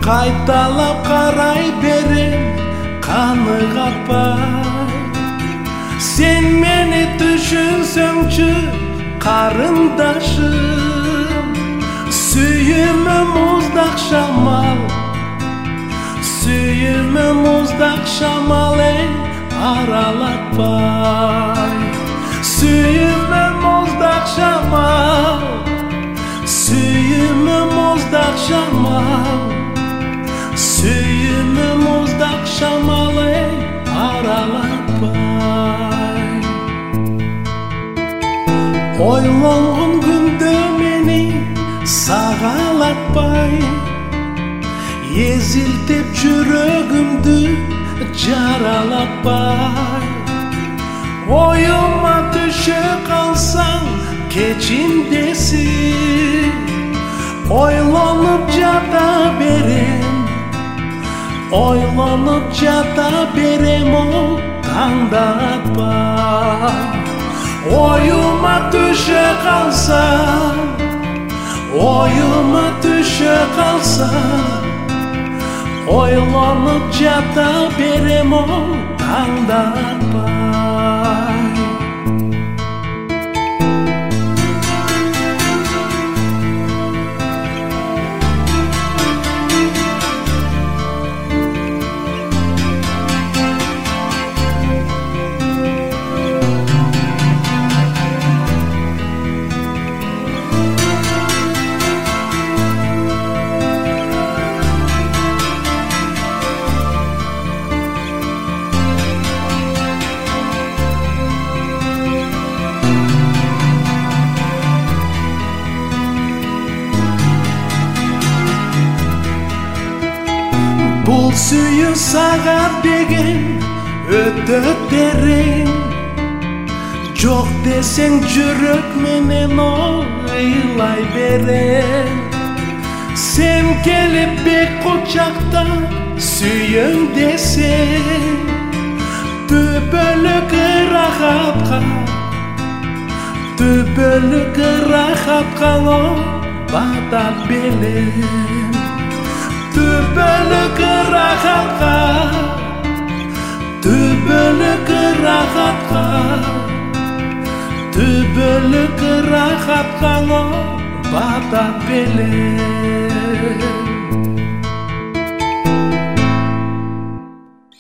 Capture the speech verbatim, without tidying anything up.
Кайталап карай берем каныгатпай. Сен мени түшүнсөңчү карындашым, сүйүүмө муздак шамал, сүйүүмө муздак шамал эй аралатпай. Сүйүүмө муздак шамал, сүйүүмө муздак шамал, сүйүүмө муздак шамал эй аралатпай. Ойлонгон күндө мени сагалатпай, эзилтеп жүрөгүмдү жаралатпай. Оюма түшө калсаң кечимдесин, ойлонуп жата берем, ойлонуп жата берем, ол таңда атпай. Оюма түшө калсаң, оюма түшө калсаң, ойлонуп жата берем, ол таңда атпай. Бул сүйүү сага деген өтө терең, жок десең жүрөк менен ойлай берем. Сен келип бек кучакта сүйөм десең, түбөлүк ырахатка, түбөлүк ырахатка батат белем. Түбөлүк ырахатка, түбөлүк ырахатка, түбөлүк ырахатка батат белем.